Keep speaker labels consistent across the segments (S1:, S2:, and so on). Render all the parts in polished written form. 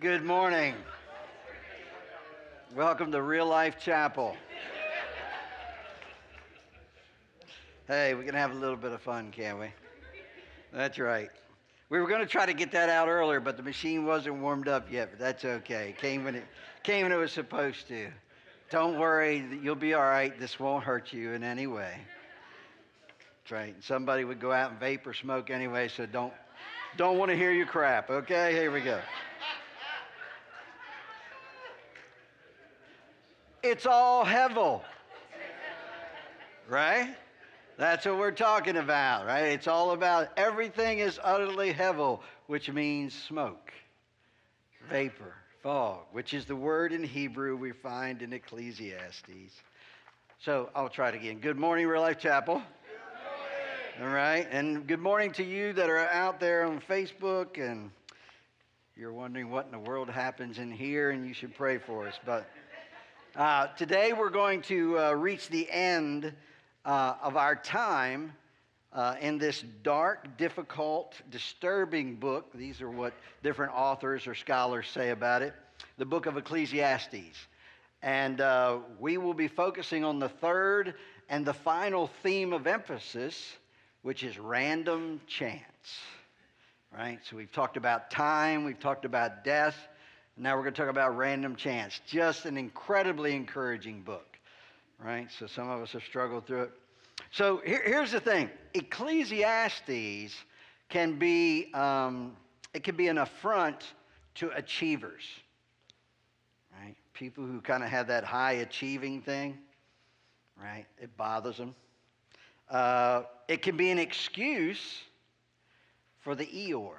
S1: Good morning. Welcome to Real Life Chapel. Hey, we can have a little bit of fun, can't we? That's right. We were going to try to get that out earlier, but the machine wasn't warmed up yet, but that's okay. It came when it was supposed to. Don't worry, you'll be all right. This won't hurt you in any way. That's right. Somebody would go out and vape or smoke anyway, so don't want to hear your crap, okay? Here we go. It's all hevel, right? That's what we're talking about, right? It's all about everything is utterly hevel, which means smoke, vapor, fog, which is the word in Hebrew we find in Ecclesiastes. So I'll try it again. Good morning, Real Life Chapel. Good morning. All right, and good morning to you that are out there on Facebook, and you're wondering what in the world happens in here, and you should pray for us, but today we're going to reach the end of our time in this dark, difficult, disturbing book. These are what different authors or scholars say about it, the book of Ecclesiastes. And we will be focusing on the third and the final theme of emphasis, which is random chance. Right? So we've talked about time, we've talked about death. Now we're going to talk about random chance. Just an incredibly encouraging book, right? So some of us have struggled through it. So here's the thing. Ecclesiastes can be, it can be an affront to achievers, right? People who kind of have that high achieving thing, right? It bothers them. It can be an excuse for the Eeyores.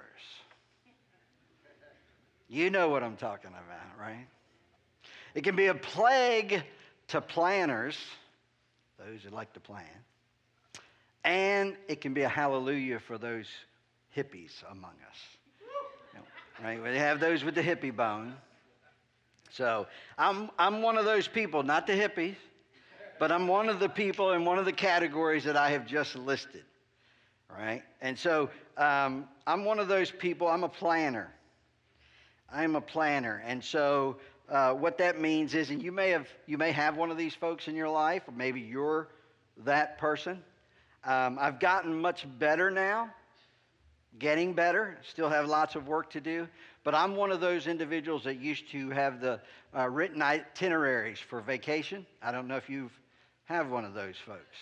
S1: You know what I'm talking about, right? It can be a plague to planners, those who like to plan, and it can be a hallelujah for those hippies among us, right? We have those with the hippie bone. So I'm one of those people, not the hippies, but I'm one of the people in one of the categories that I have just listed, right? And so I'm one of those people. I'm a planner. I'm a planner, and so what that means is, and you may have one of these folks in your life, or maybe you're that person. I've gotten much better now, getting better. Still have lots of work to do, but I'm one of those individuals that used to have the written itineraries for vacation. I don't know if you have one of those folks,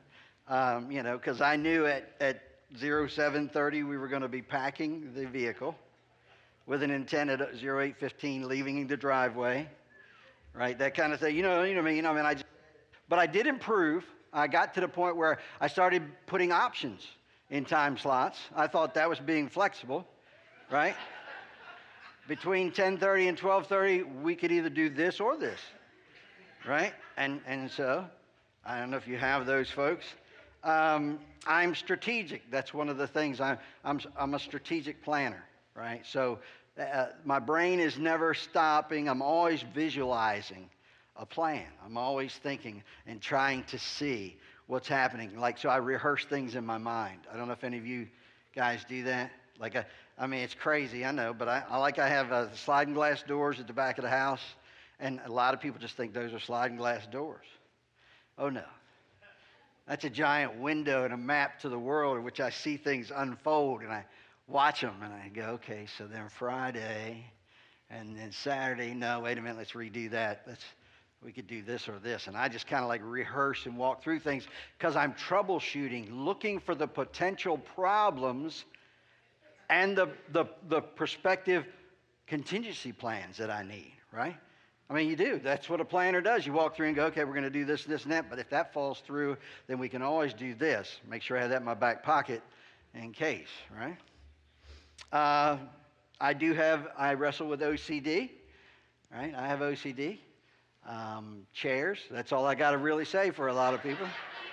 S1: because I knew at 07:30 we were going to be packing the vehicle, with an intent at 08:15 leaving the driveway, right? That kind of thing. But I did improve. I got to the point where I started putting options in time slots. I thought that was being flexible, right? Between 10:30 and 12:30, we could either do this or this, right? And so, I don't know if you have those folks. I'm strategic. That's one of the things. I'm a strategic planner. Right? So my brain is never stopping. I'm always visualizing a plan. I'm always thinking and trying to see what's happening. So I rehearse things in my mind. I don't know if any of you guys do that. It's crazy, I know, but I have sliding glass doors at the back of the house, and a lot of people just think those are sliding glass doors. Oh, no. That's a giant window and a map to the world in which I see things unfold, and I watch them, and I go, okay, so then Friday, and then Saturday, no, wait a minute, let's redo that. We could do this or this. And I just kind of rehearse and walk through things because I'm troubleshooting, looking for the potential problems and the prospective contingency plans that I need, right? You do. That's what a planner does. You walk through and go, okay, we're going to do this, this, and that. But if that falls through, then we can always do this. Make sure I have that in my back pocket in case, right? I wrestle with OCD, right? I have OCD. Chairs, that's all I got to really say for a lot of people.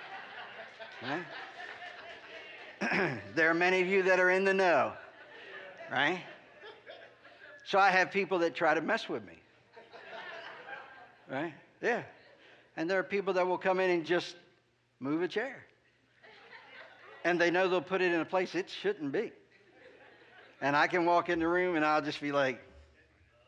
S1: Right? There are many of you that are in the know, right? So I have people that try to mess with me, right? Yeah. And there are people that will come in and just move a chair. And they know they'll put it in a place it shouldn't be. And I can walk in the room and I'll just be like,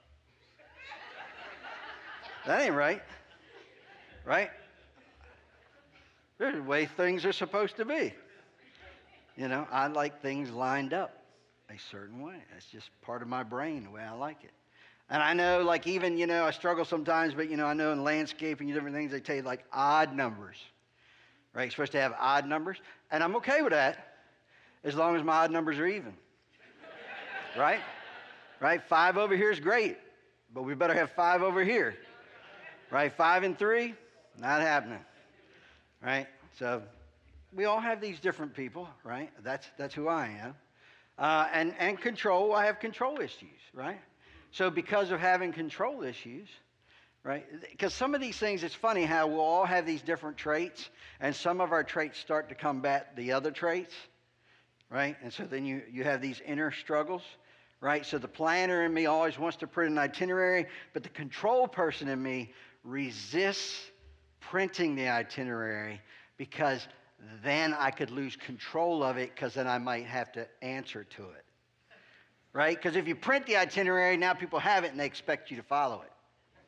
S1: That ain't right. Right? There's the way things are supposed to be. You know, I like things lined up a certain way. That's just part of my brain, the way I like it. And I know, like, even, I struggle sometimes, but, I know in landscaping and different things, they tell you, like, odd numbers. Right? You're supposed to have odd numbers. And I'm okay with that as long as my odd numbers are even. Right? Right? 5 over here is great, but we better have 5 over here. Right? 5 and 3, not happening. Right? So we all have these different people, right? That's who I am. And control, I have control issues, right? So because of having control issues, right? Because some of these things, it's funny how we'll all have these different traits, and some of our traits start to combat the other traits, right? And so then you have these inner struggles, right? So the planner in me always wants to print an itinerary, but the control person in me resists printing the itinerary because then I could lose control of it because then I might have to answer to it. Right? Because if you print the itinerary, now people have it and they expect you to follow it.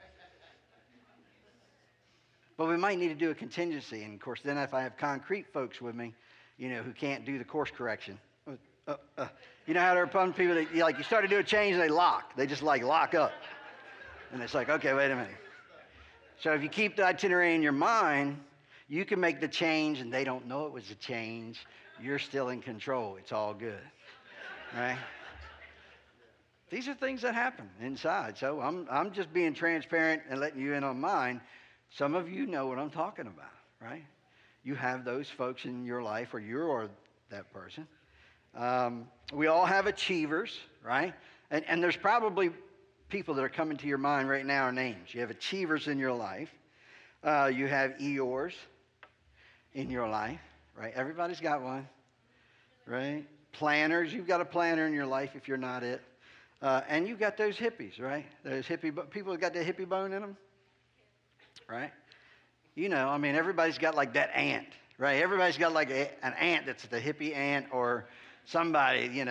S1: But we might need to do a contingency. And of course, then if I have concrete folks with me, who can't do the course correction. You know how there are some people that, you start to do a change and they lock. They just lock up. And it's like, okay, wait a minute. So if you keep the itinerary in your mind, you can make the change and they don't know it was a change. You're still in control. It's all good. Right? These are things that happen inside. So I'm just being transparent and letting you in on mine. Some of you know what I'm talking about, right? You have those folks in your life, or you're that person. We all have achievers, right? And there's probably people that are coming to your mind right now are names. You have achievers in your life. You have Eeyores in your life, right? Everybody's got one, right? Planners, you've got a planner in your life if you're not it. And you've got those hippies, right? Those people that got that hippie bone in them, right? Everybody's got like that ant, right? Everybody's got like an ant that's the hippie ant or somebody,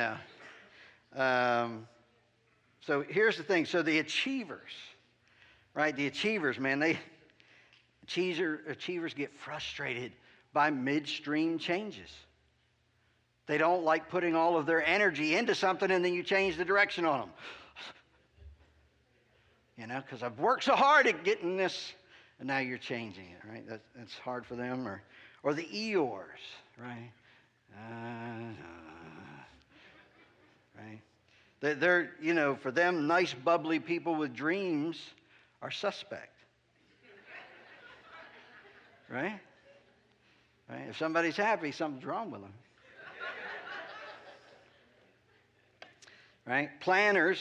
S1: So here's the thing. So the achievers, right? The achievers, man, achievers get frustrated by midstream changes. They don't like putting all of their energy into something and then you change the direction on them. Because I've worked so hard at getting this, and now you're changing it, right? That's hard for them. Or the Eeyores, right? Right? They're, for them, nice, bubbly people with dreams are suspect. Right? Right? If somebody's happy, something's wrong with them. Right? Planners,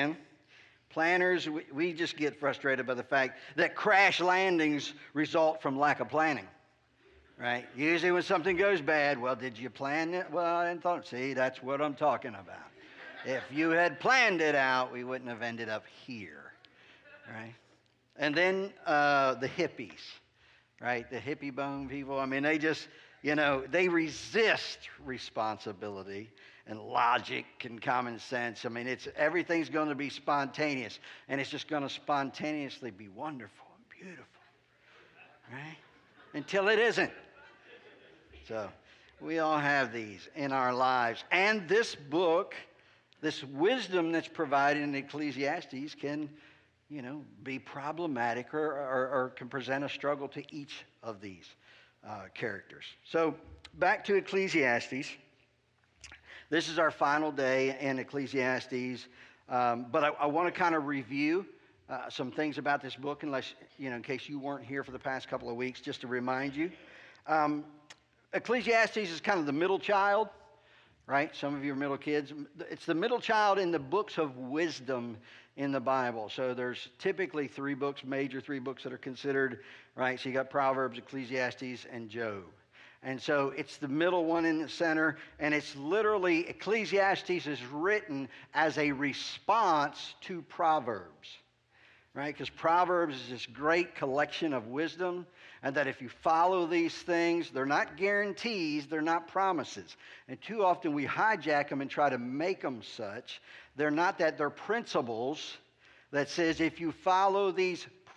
S1: we just get frustrated by the fact that crash landings result from lack of planning. Right? Usually when something goes bad, well, did you plan it? Well, I didn't thought. See, that's what I'm talking about. If you had planned it out, we wouldn't have ended up here. Right? And then the hippies. Right? The hippie bone people. They just, they resist responsibility and logic and common sense. Everything's going to be spontaneous, and it's just going to spontaneously be wonderful and beautiful, right? Until it isn't. So we all have these in our lives. And this book, this wisdom that's provided in Ecclesiastes can, be problematic or can present a struggle to each of these characters. So back to Ecclesiastes. This is our final day in Ecclesiastes, but I want to kind of review some things about this book, in case you weren't here for the past couple of weeks, just to remind you. Ecclesiastes is kind of the middle child, right? Some of you are middle kids. It's the middle child in the books of wisdom in the Bible. So there's typically 3 books, major 3 books that are considered, right? So you got Proverbs, Ecclesiastes, and Job. And so it's the middle one in the center, and it's literally, Ecclesiastes is written as a response to Proverbs, right? Because Proverbs is this great collection of wisdom, and that if you follow these things, they're not guarantees, they're not promises. And too often we hijack them and try to make them such. They're not that, they're principles that says if you follow these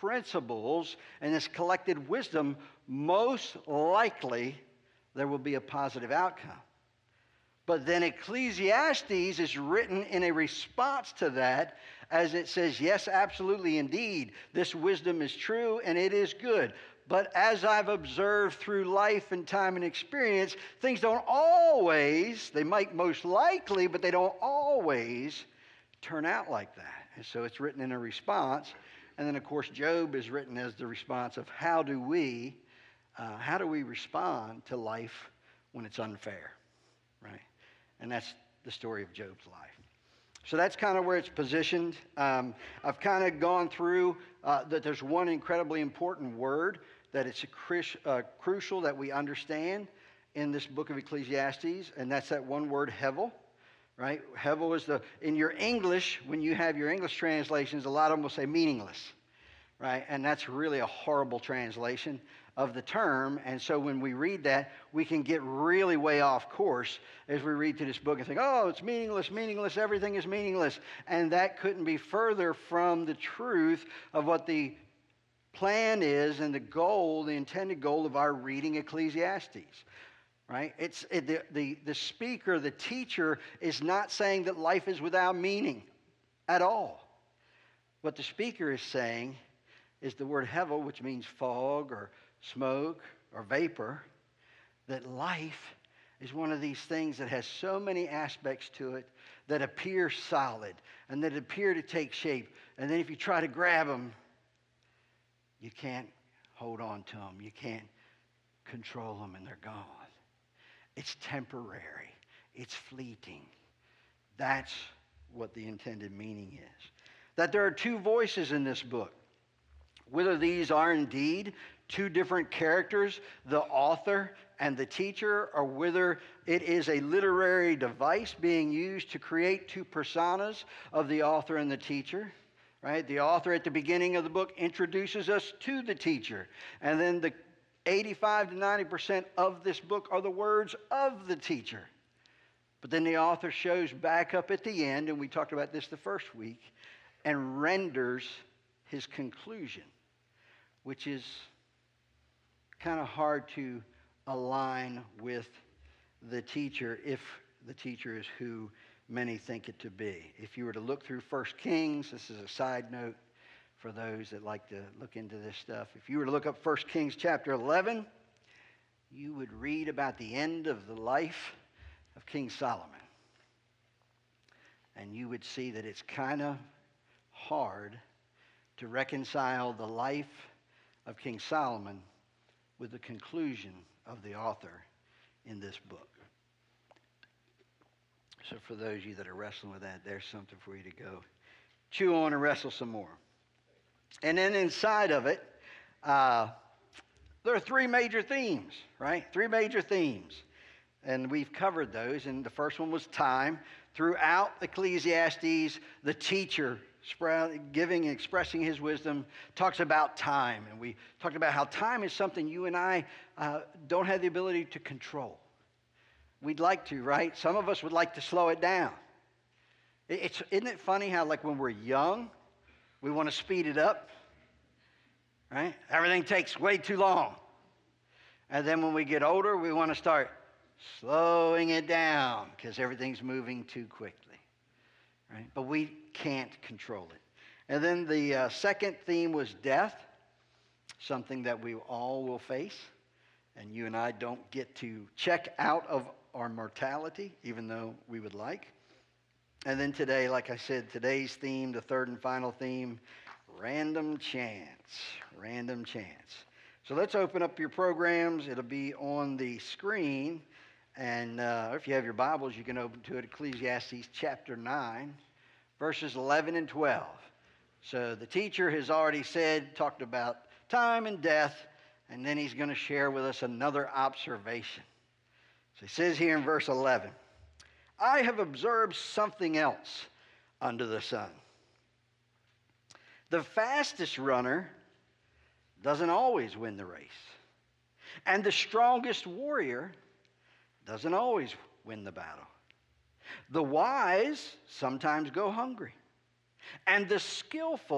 S1: principles and this collected wisdom, most likely there will be a positive outcome. But then Ecclesiastes is written in a response to that, as it says, yes, absolutely, indeed, this wisdom is true and it is good. But as I've observed through life and time and experience, things don't always, they might most likely, but they don't always turn out like that. And so it's written in a response. And then, of course, Job is written as the response of how do we respond to life when it's unfair, right? And that's the story of Job's life. So that's kind of where it's positioned. I've kind of gone through that there's one incredibly important word that it's crucial that we understand in this book of Ecclesiastes, and that's that one word, hevel, right? Hevel is in your English, when you have your English translations, a lot of them will say meaningless, right? And that's really a horrible translation of the term. And so when we read that, we can get really way off course as we read through this book and think, oh, it's meaningless, meaningless, everything is meaningless. And that couldn't be further from the truth of what the plan is and the goal, the intended goal of our reading Ecclesiastes. Right? The speaker, the teacher, is not saying that life is without meaning at all. What the speaker is saying is the word hevel, which means fog or smoke or vapor, that life is one of these things that has so many aspects to it that appear solid and that appear to take shape. And then if you try to grab them, you can't hold on to them. You can't control them, and they're gone. It's temporary. It's fleeting. That's what the intended meaning is. That there are two voices in this book. Whether these are indeed two different characters, the author and the teacher, or whether it is a literary device being used to create two personas of the author and the teacher. Right? The author at the beginning of the book introduces us to the teacher. And then the 85 to 90% of this book are the words of the teacher. But then the author shows back up at the end, and we talked about this the first week, and renders his conclusion, which is kind of hard to align with the teacher if the teacher is who many think it to be. If you were to look through 1 Kings, this is a side note for those that like to look into this stuff. If you were to look up 1 Kings chapter 11, you would read about the end of the life of King Solomon. And you would see that it's kind of hard to reconcile the life of King Solomon with the conclusion of the author in this book. So for those of you that are wrestling with that, there's something for you to go chew on and wrestle some more. And then inside of it, there are three major themes, right? Three major themes. And we've covered those. And the first one was time. Throughout Ecclesiastes, the teacher giving and expressing his wisdom talks about time. And we talked about how time is something you and I don't have the ability to control. We'd like to, right? Some of us would like to slow it down. Isn't it funny how, like, when we're young, we want to speed it up, right? Everything takes way too long. And then when we get older, we want to start slowing it down because everything's moving too quickly, right? But we can't control it. And then the second theme was death, something that we all will face. And you and I don't get to check out of our mortality, even though we would like. And then today, like I said, today's theme, the third and final theme, random chance. Random chance. So let's open up your programs. It'll be on the screen. And if you have your Bibles, you can open to it, Ecclesiastes chapter 9, verses 11 and 12. So the teacher has already talked about time and death, and then he's going to share with us another observation. So he says here in verse 11, I have observed something else under the sun. The fastest runner doesn't always win the race. And the strongest warrior doesn't always win the battle. The wise sometimes go hungry. And the skillful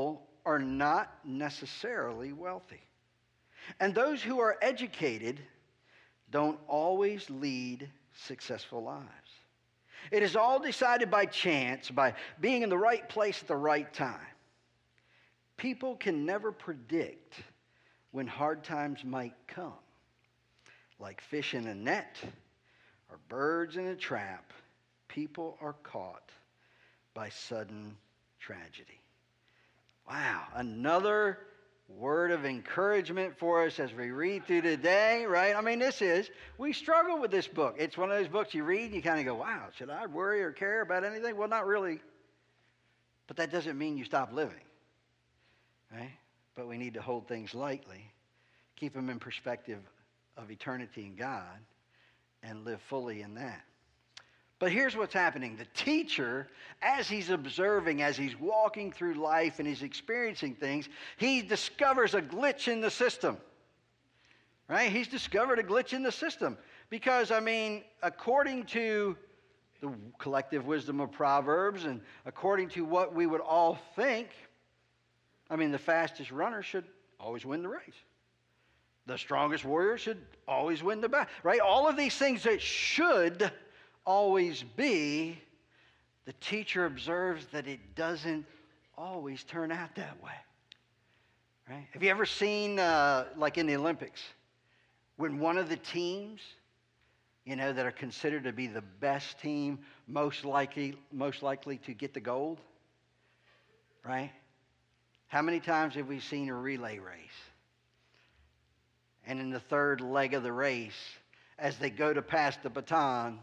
S1: are not necessarily wealthy. And those who are educated don't always lead successful lives. It is all decided by chance, by being in the right place at the right time. People can never predict when hard times might come. Like fish in a net or birds in a trap, people are caught by sudden tragedy. Wow, another word of encouragement for us as we read through today, right? I mean, we struggle with this book. It's one of those books you read and you kind of go, wow, should I worry or care about anything? Well, not really. But that doesn't mean you stop living, right? But we need to hold things lightly, keep them in perspective of eternity in God, and live fully in that. But here's what's happening. The teacher, as he's observing, as he's walking through life and he's experiencing things, he discovers a glitch in the system. Right? He's discovered a glitch in the system. Because, I mean, according to the collective wisdom of Proverbs and according to what we would all think, I mean, the fastest runner should always win the race. The strongest warrior should always win the battle. Right? All of these things that should always be, the teacher observes that it doesn't always turn out that way. Right? Have you ever seen, like in the Olympics, when one of the teams, that are considered to be the best team, most likely to get the gold, right? How many times have we seen a relay race? And in the third leg of the race, as they go to pass the baton,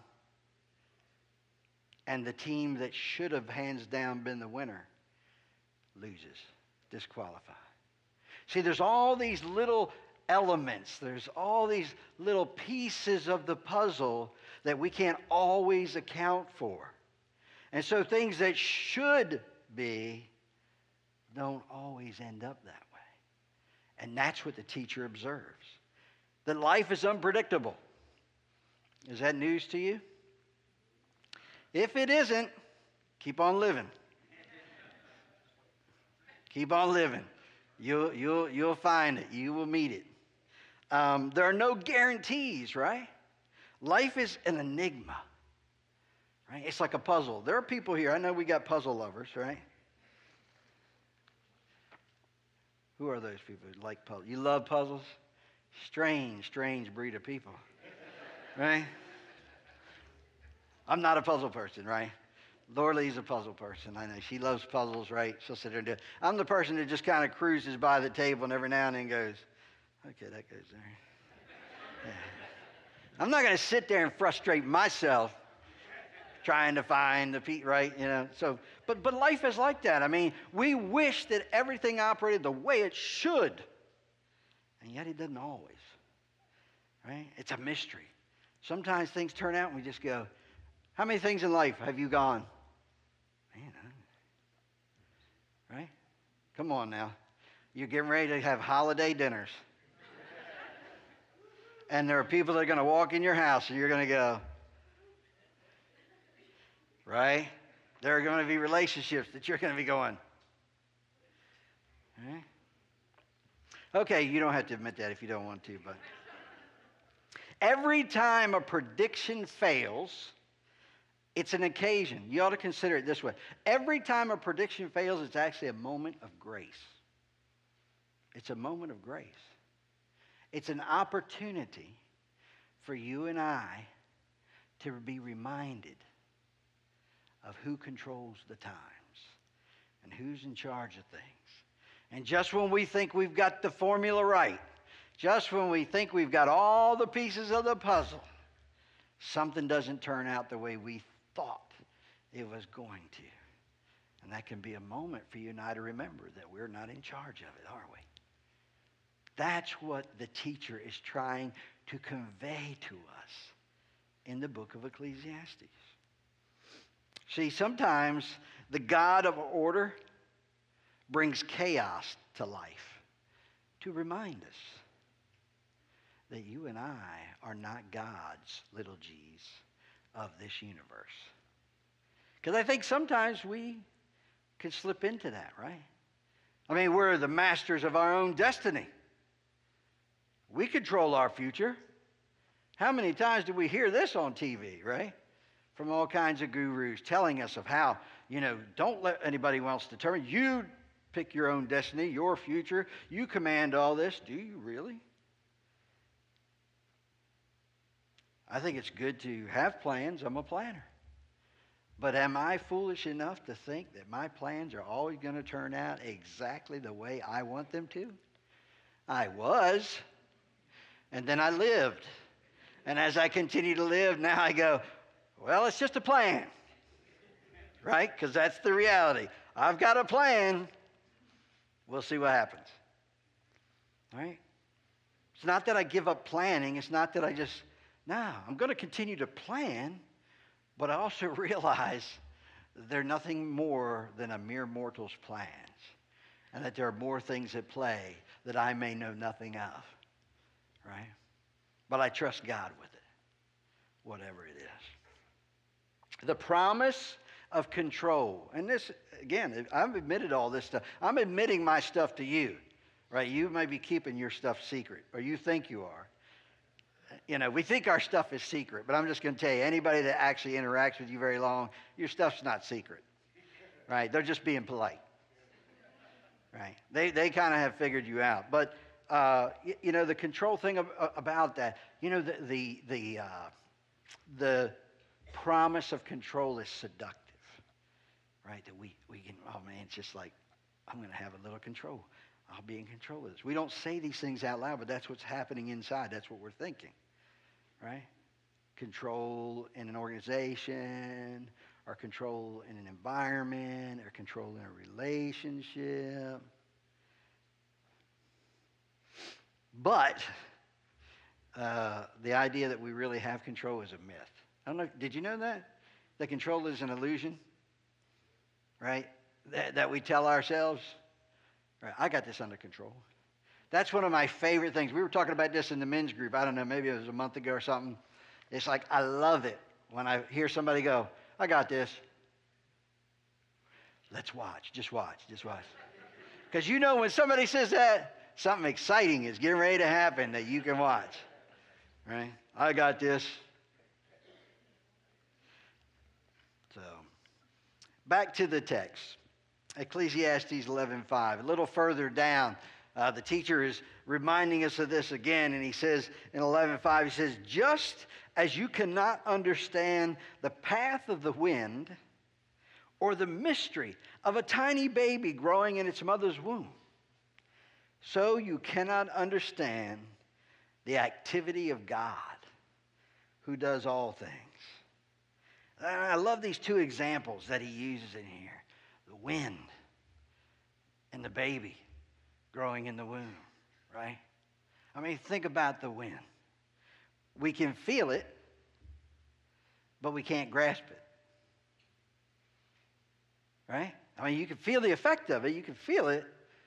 S1: and the team that should have hands down been the winner loses, disqualified. See, there's all these little elements, there's all these little pieces of the puzzle that we can't always account for. And so things that should be don't always end up that way. And that's what the teacher observes. That life is unpredictable. Is that news to you? If it isn't, keep on living. Keep on living. You'll find it. You will meet it. There are no guarantees, right? Life is an enigma, right? It's like a puzzle. There are people here. I know we got puzzle lovers, right? Who are those people who like puzzles? You love puzzles? Strange breed of people, right? I'm not a puzzle person, right? Lorley's a puzzle person. I know she loves puzzles, right? She'll sit there and do it. I'm the person that just kind of cruises by the table and every now and then goes, okay, that goes there. Yeah. I'm not going to sit there and frustrate myself trying to find the feet, right? So, but life is like that. I mean, we wish that everything operated the way it should, and yet it doesn't always, right? It's a mystery. Sometimes things turn out and we just go, how many things in life have you gone? Man, right? Come on now. You're getting ready to have holiday dinners. And there are people that are going to walk in your house and you're going to go, right? There are going to be relationships that you're going to be going, right? Okay, you don't have to admit that if you don't want to, but every time a prediction fails, it's an occasion. You ought to consider it this way. Every time a prediction fails, it's actually a moment of grace. It's a moment of grace. It's an opportunity for you and I to be reminded of who controls the times and who's in charge of things. And just when we think we've got the formula right, just when we think we've got all the pieces of the puzzle, something doesn't turn out the way we thought it was going to. And that can be a moment for you and I to remember that we're not in charge of it, are we? That's what the teacher is trying to convey to us in the book of Ecclesiastes. See, sometimes the God of order brings chaos to life to remind us that you and I are not God's little g's of this universe. Because I think sometimes we could slip into that, right? I mean, we're the masters of our own destiny. We control our future. How many times do we hear this on TV, right? From all kinds of gurus telling us of how, don't let anybody else determine. You pick your own destiny, your future. You command all this. Do you really? I think it's good to have plans. I'm a planner. But am I foolish enough to think that my plans are always going to turn out exactly the way I want them to? I was, and then I lived. And as I continue to live, now I go, well, it's just a plan, right? Because that's the reality. I've got a plan. We'll see what happens, right? It's not that I give up planning. It's not that I'm going to continue to plan, but I also realize that they're nothing more than a mere mortal's plans, and that there are more things at play that I may know nothing of, right? But I trust God with it, whatever it is. The promise of control. And this, again, I've admitted all this stuff. I'm admitting my stuff to you, right? You may be keeping your stuff secret, or you think you are. We think our stuff is secret, but I'm just going to tell you, anybody that actually interacts with you very long, your stuff's not secret, right? They're just being polite, right? They kind of have figured you out. But, the control thing about that, the promise of control is seductive, right? That we can, it's just like, I'm going to have a little control. I'll be in control of this. We don't say these things out loud, but that's what's happening inside. That's what we're thinking, right? Control in an organization, or control in an environment, or control in a relationship. But the idea that we really have control is a myth. I don't know, did you know that? That control is an illusion, right? That we tell ourselves. Right, I got this under control. That's one of my favorite things. We were talking about this in the men's group. I don't know, maybe it was a month ago or something. It's like, I love it when I hear somebody go, I got this. Let's watch. Just watch. Because when somebody says that, something exciting is getting ready to happen that you can watch. Right? I got this. So, back to the text. Ecclesiastes 11:5. A little further down, the teacher is reminding us of this again, and he says in 11:5, he says, just as you cannot understand the path of the wind or the mystery of a tiny baby growing in its mother's womb, so you cannot understand the activity of God, who does all things. And I love these two examples that he uses in here. The wind and the baby growing in the womb, right? I mean, think about the wind. We can feel it, but we can't grasp it, right? I mean, you can feel the effect of it. You can feel it.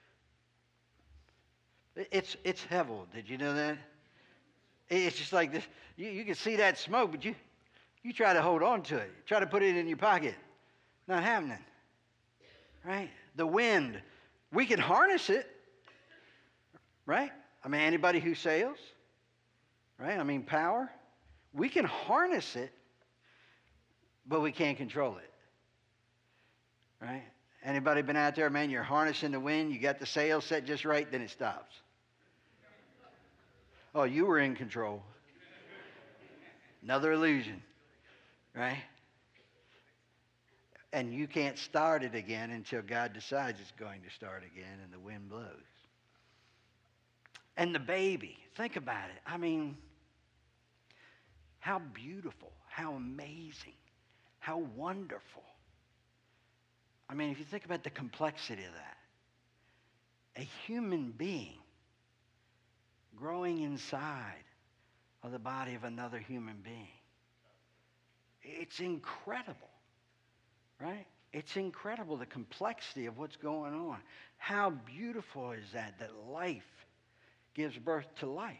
S1: It's hevel. Did you know that? It's just like this. You can see that smoke, but you try to hold on to it. Try to put it in your pocket. Not happening. Right? The wind, we can harness it, right? I mean, anybody who sails, right? I mean, power, we can harness it, but we can't control it, right? Anybody been out there, man, you're harnessing the wind, you got the sail set just right, then it stops. Oh, you were in control. Another illusion, right? And you can't start it again until God decides it's going to start again and the wind blows. And the baby, think about it. I mean, how beautiful, how amazing, how wonderful. I mean, if you think about the complexity of that, a human being growing inside of the body of another human being. It's incredible. Right? It's incredible, the complexity of what's going on. How beautiful is that life gives birth to life?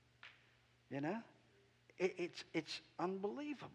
S1: It's unbelievable.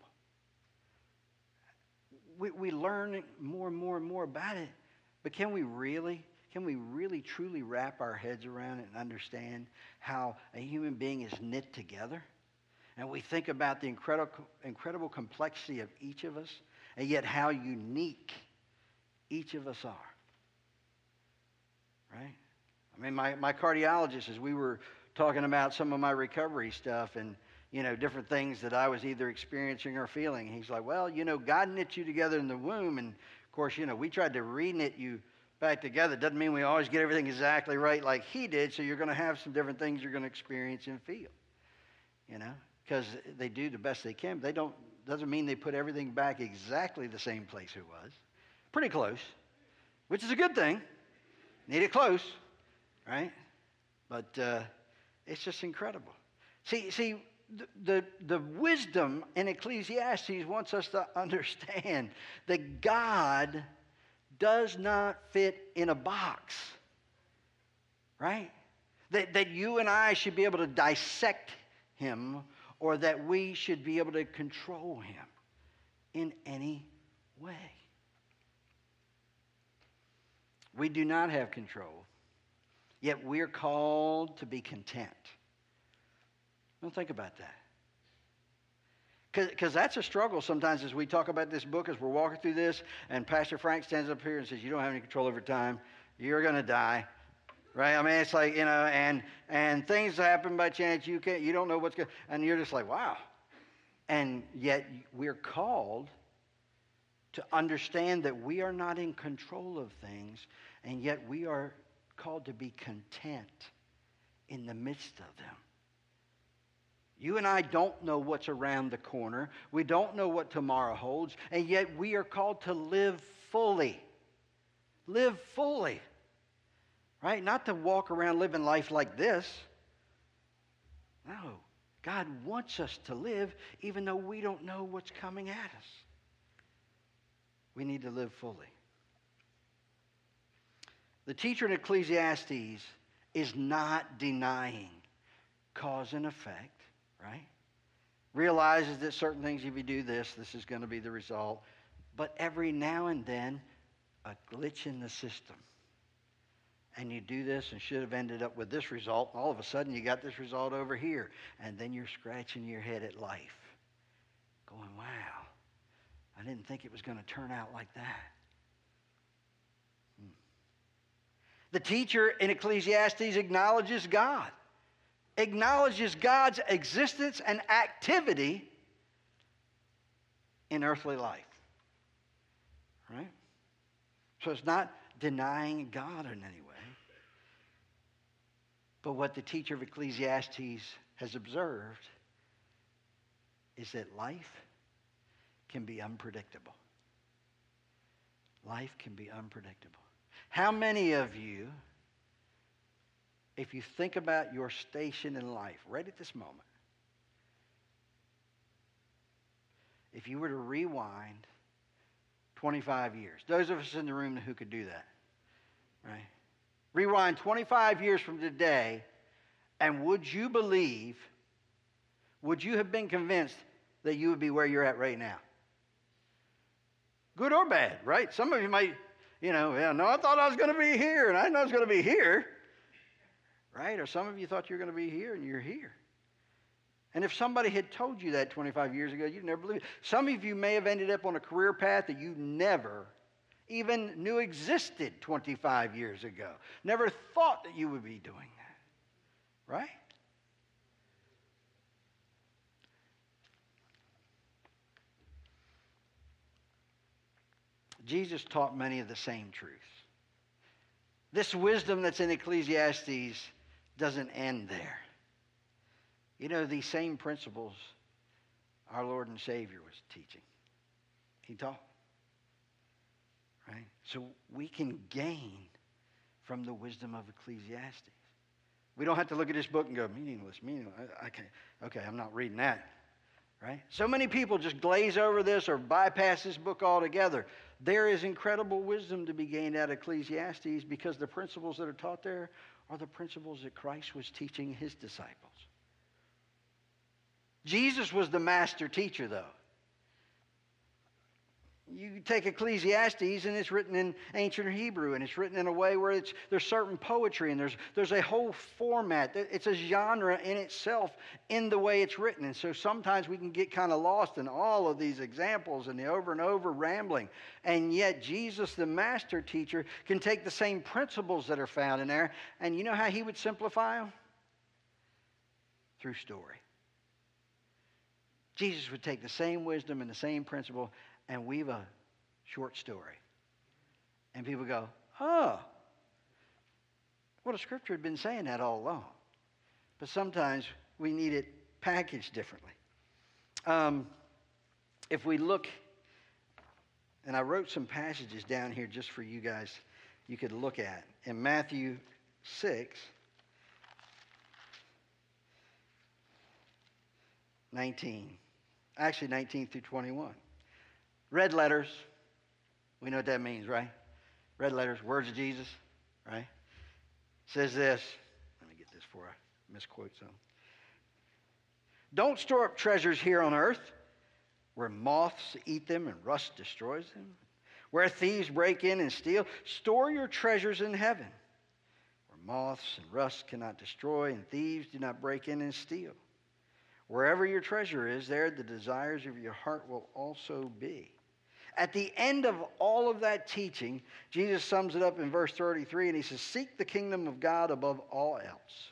S1: We learn more and more and more about it, but can we can we really truly wrap our heads around it and understand how a human being is knit together? And we think about the incredible complexity of each of us, and yet how unique each of us are. Right? I mean, my cardiologist, as we were talking about some of my recovery stuff and, different things that I was either experiencing or feeling, he's like, well, God knit you together in the womb, and of course, we tried to re-knit you back together. Doesn't mean we always get everything exactly right like he did, so you're going to have some different things you're going to experience and feel, because they do the best they can. But doesn't mean they put everything back exactly the same place it was. Pretty close, which is a good thing. Need it close, right? But it's just incredible. See, the wisdom in Ecclesiastes wants us to understand that God does not fit in a box, right? That you and I should be able to dissect him, or that we should be able to control him in any way. We do not have control, yet we're called to be content. Don't think about that. Because that's a struggle sometimes as we talk about this book, as we're walking through this, and Pastor Frank stands up here and says, you don't have any control over time. You're going to die. Right? I mean, it's like, and things happen by chance. You don't know what's going to, and you're just like, wow. And yet we're called to understand that we are not in control of things, and yet we are called to be content in the midst of them. You and I don't know what's around the corner. We don't know what tomorrow holds, and yet we are called to live fully. Live fully. Right? Not to walk around living life like this. No. God wants us to live even though we don't know what's coming at us. We need to live fully. The teacher in Ecclesiastes is not denying cause and effect, right? Realizes that certain things, if you do this is going to be the result. But every now and then, a glitch in the system. And you do this and should have ended up with this result. All of a sudden, you got this result over here. And then you're scratching your head at life. Going, wow, I didn't think it was going to turn out like that. The teacher in Ecclesiastes acknowledges God. Acknowledges God's existence and activity in earthly life. Right? So it's not denying God in any way. But what the teacher of Ecclesiastes has observed is that life can be unpredictable. Life can be unpredictable. How many of you, if you think about your station in life right at this moment, if you were to rewind 25 years, those of us in the room who could do that, right? Rewind 25 years from today, and would you have been convinced that you would be where you're at right now? Good or bad, right? Some of you might, I thought I was going to be here, and I know I was going to be here, right? Or some of you thought you were going to be here, and you're here. And if somebody had told you that 25 years ago, you'd never believe it. Some of you may have ended up on a career path that you never even knew existed 25 years ago. Never thought that you would be doing that. Right? Jesus taught many of the same truths. This wisdom that's in Ecclesiastes doesn't end there. These same principles our Lord and Savior was teaching. He taught. Right? So we can gain from the wisdom of Ecclesiastes. We don't have to look at this book and go, meaningless. Okay, I'm not reading that. Right? So many people just glaze over this or bypass this book altogether. There is incredible wisdom to be gained out of Ecclesiastes because the principles that are taught there are the principles that Christ was teaching his disciples. Jesus was the master teacher, though. You take Ecclesiastes, and it's written in ancient Hebrew, and it's written in a way where there's certain poetry, and there's a whole format. It's a genre in itself in the way it's written. And so sometimes we can get kind of lost in all of these examples and the over and over rambling. And yet Jesus, the master teacher, can take the same principles that are found in there, and you know how he would simplify them? Through story. Jesus would take the same wisdom and the same principle and weave a short story. And people go, oh, well, the Scripture had been saying that all along. But sometimes we need it packaged differently. If we look, and I wrote some passages down here just for you guys, you could look at. In Matthew 6, 19 through 21. Red letters, we know what that means, right? Red letters, words of Jesus, right? It says this, let me get this before I misquote something. Don't store up treasures here on earth, where moths eat them and rust destroys them, where thieves break in and steal. Store your treasures in heaven, where moths and rust cannot destroy and thieves do not break in and steal. Wherever your treasure is, there the desires of your heart will also be. At the end of all of that teaching, Jesus sums it up in verse 33, and he says, seek the kingdom of God above all else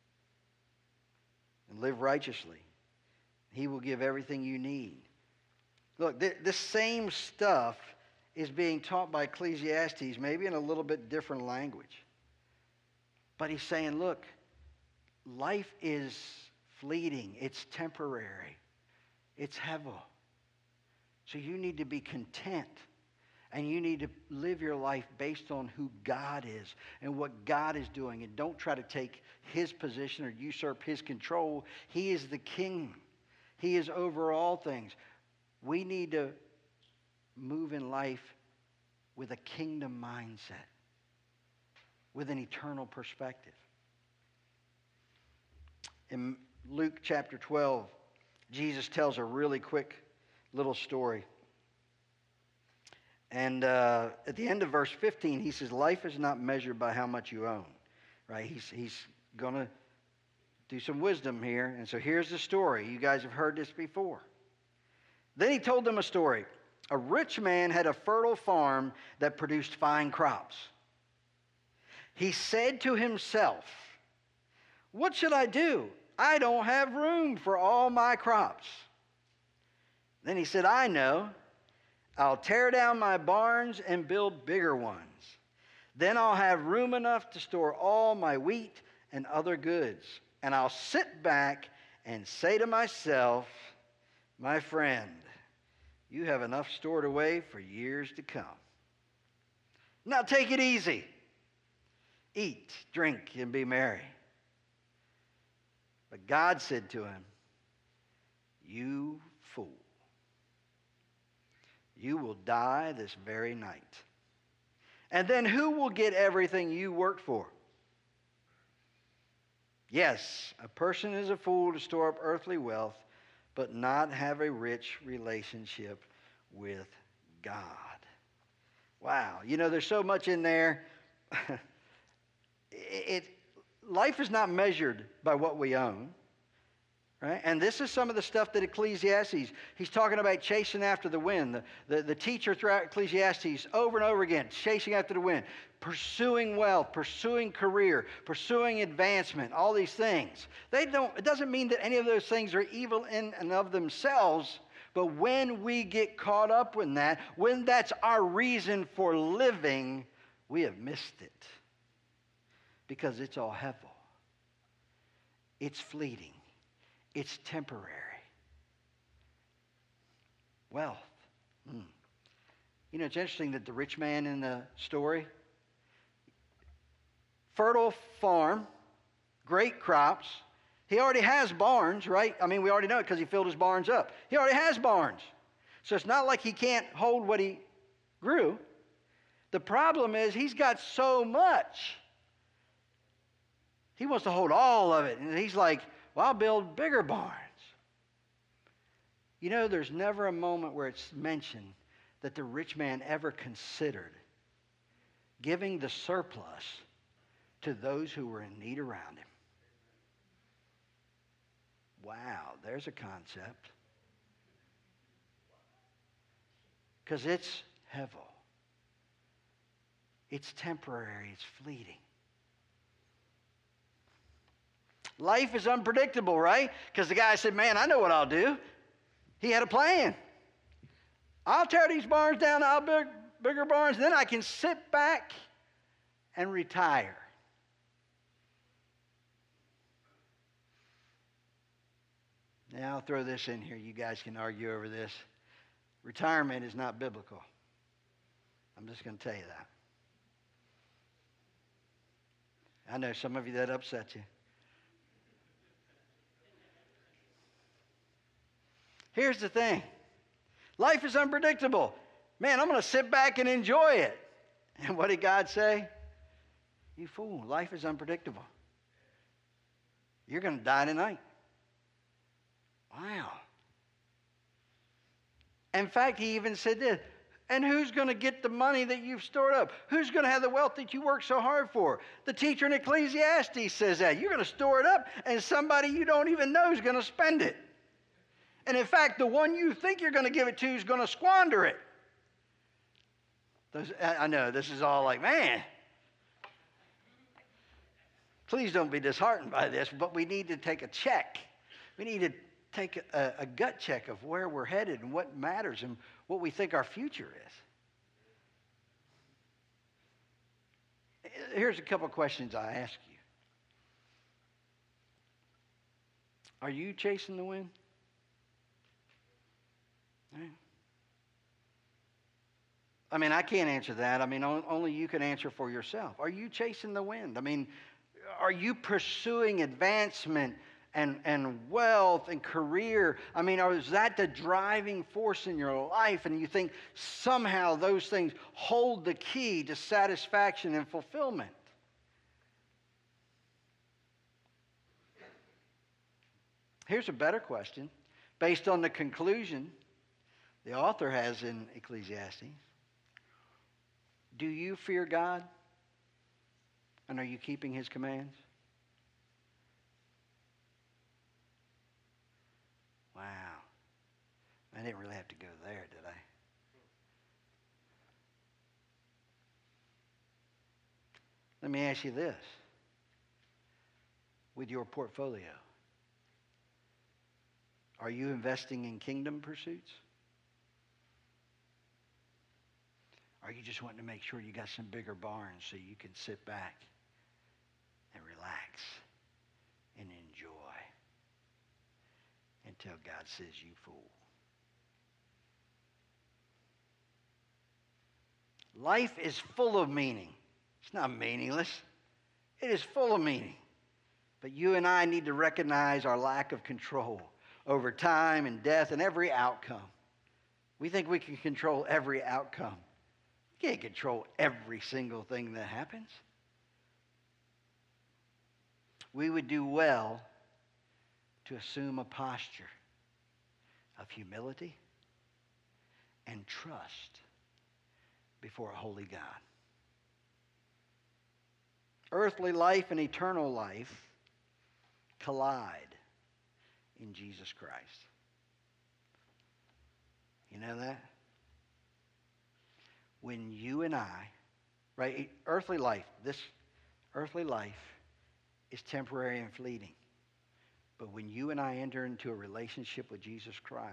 S1: and live righteously. He will give everything you need. Look, this same stuff is being taught by Ecclesiastes, maybe in a little bit different language. But he's saying, look, life is fleeting. It's temporary. It's hevel. So you need to be content. And you need to live your life based on who God is and what God is doing. And don't try to take his position or usurp his control. He is the king. He is over all things. We need to move in life with a kingdom mindset, with an eternal perspective. In Luke chapter 12, Jesus tells a really quick little story. And at the end of verse 15, he says, life is not measured by how much you own. Right? He's going to do some wisdom here. And so here's the story. You guys have heard this before. Then he told them a story. A rich man had a fertile farm that produced fine crops. He said to himself, what should I do? I don't have room for all my crops. Then he said, I know. I'll tear down my barns and build bigger ones. Then I'll have room enough to store all my wheat and other goods. And I'll sit back and say to myself, my friend, you have enough stored away for years to come. Now take it easy. Eat, drink, and be merry. But God said to him, you fool. You will die this very night. And then who will get everything you worked for? Yes, a person is a fool to store up earthly wealth, but not have a rich relationship with God. Wow. You know, there's so much in there. Life is not measured by what we own. Right? And this is some of the stuff that Ecclesiastes, he's talking about chasing after the wind. The teacher throughout Ecclesiastes over and over again, chasing after the wind, pursuing wealth, pursuing career, pursuing advancement, all these things. It doesn't mean that any of those things are evil in and of themselves, but when we get caught up in that, when that's our reason for living, we have missed it. Because it's all hevel. It's fleeting. It's temporary. Wealth. You know, it's interesting that the rich man in the story, fertile farm, great crops. He already has barns, right? I mean, we already know it because he filled his barns up. He already has barns. So it's not like he can't hold what he grew. The problem is he's got so much. He wants to hold all of it. And he's like, well, I'll build bigger barns. You know, there's never a moment where it's mentioned that the rich man ever considered giving the surplus to those who were in need around him. Wow, there's a concept. Because it's hevel. It's temporary, it's fleeting. Life is unpredictable, right? Because the guy said, man, I know what I'll do. He had a plan. I'll tear these barns down, I'll build bigger barns, then I can sit back and retire. Now I'll throw this in here. You guys can argue over this. Retirement is not biblical. I'm just going to tell you that. I know some of you that upset you. Here's the thing. Life is unpredictable. Man, I'm going to sit back and enjoy it. And what did God say? You fool, life is unpredictable. You're going to die tonight. Wow. In fact, he even said this. And who's going to get the money that you've stored up? Who's going to have the wealth that you worked so hard for? The teacher in Ecclesiastes says that. You're going to store it up, and somebody you don't even know is going to spend it. And in fact, the one you think you're going to give it to is going to squander it. I know, this is all like, man. Please don't be disheartened by this, but we need to take a check. We need to take a gut check of where we're headed and what matters and what we think our future is. Here's a couple of questions I ask you. Are you chasing the wind? Right. I mean, I can't answer that. I mean, only you can answer for yourself. Are you chasing the wind? I mean, are you pursuing advancement and wealth and career? I mean, is that the driving force in your life? And you think somehow those things hold the key to satisfaction and fulfillment? Here's a better question based on the conclusion the author has in Ecclesiastes. Do you fear God? And are you keeping his commands? Wow. I didn't really have to go there, did I? Let me ask you this. With your portfolio, are you investing in kingdom pursuits? Are you just wanting to make sure you got some bigger barns so you can sit back and relax and enjoy until God says you fool? Life is full of meaning. It's not meaningless. It is full of meaning. But you and I need to recognize our lack of control over time and death and every outcome. We think we can control every outcome. You can't control every single thing that happens. We would do well to assume a posture of humility and trust before a holy God. Earthly life and eternal life collide in Jesus Christ. You know that? When you and I, right, this earthly life is temporary and fleeting. But when you and I enter into a relationship with Jesus Christ,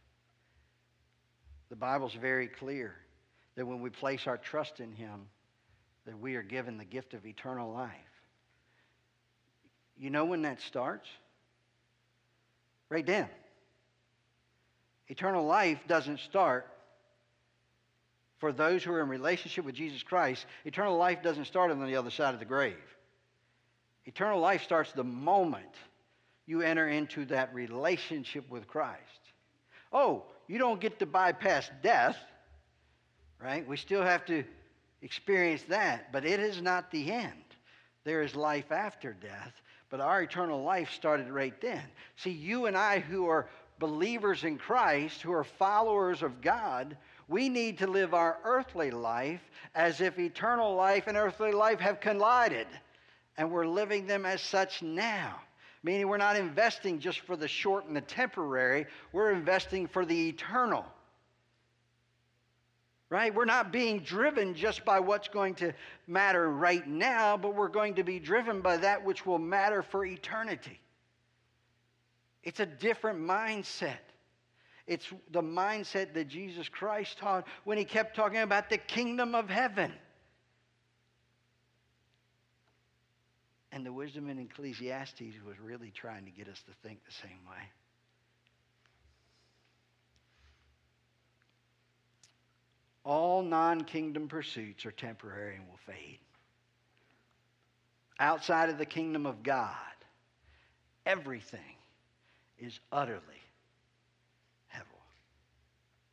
S1: the Bible's very clear that when we place our trust in him, that we are given the gift of eternal life. You know when that starts? Right then. Eternal life doesn't start for those who are in relationship with Jesus Christ. Eternal life doesn't start on the other side of the grave. Eternal life starts the moment you enter into that relationship with Christ. Oh, you don't get to bypass death, right? We still have to experience that, but it is not the end. There is life after death, but our eternal life started right then. See, you and I who are believers in Christ, who are followers of God, We need to live our earthly life as if eternal life and earthly life have collided, and we're living them as such now. Meaning we're not investing just for the short and the temporary, we're investing for the eternal. Right? We're not being driven just by what's going to matter right now, but we're going to be driven by that which will matter for eternity. It's a different mindset. It's the mindset that Jesus Christ taught when he kept talking about the kingdom of heaven. And the wisdom in Ecclesiastes was really trying to get us to think the same way. All non-kingdom pursuits are temporary and will fade. Outside of the kingdom of God, everything is utterly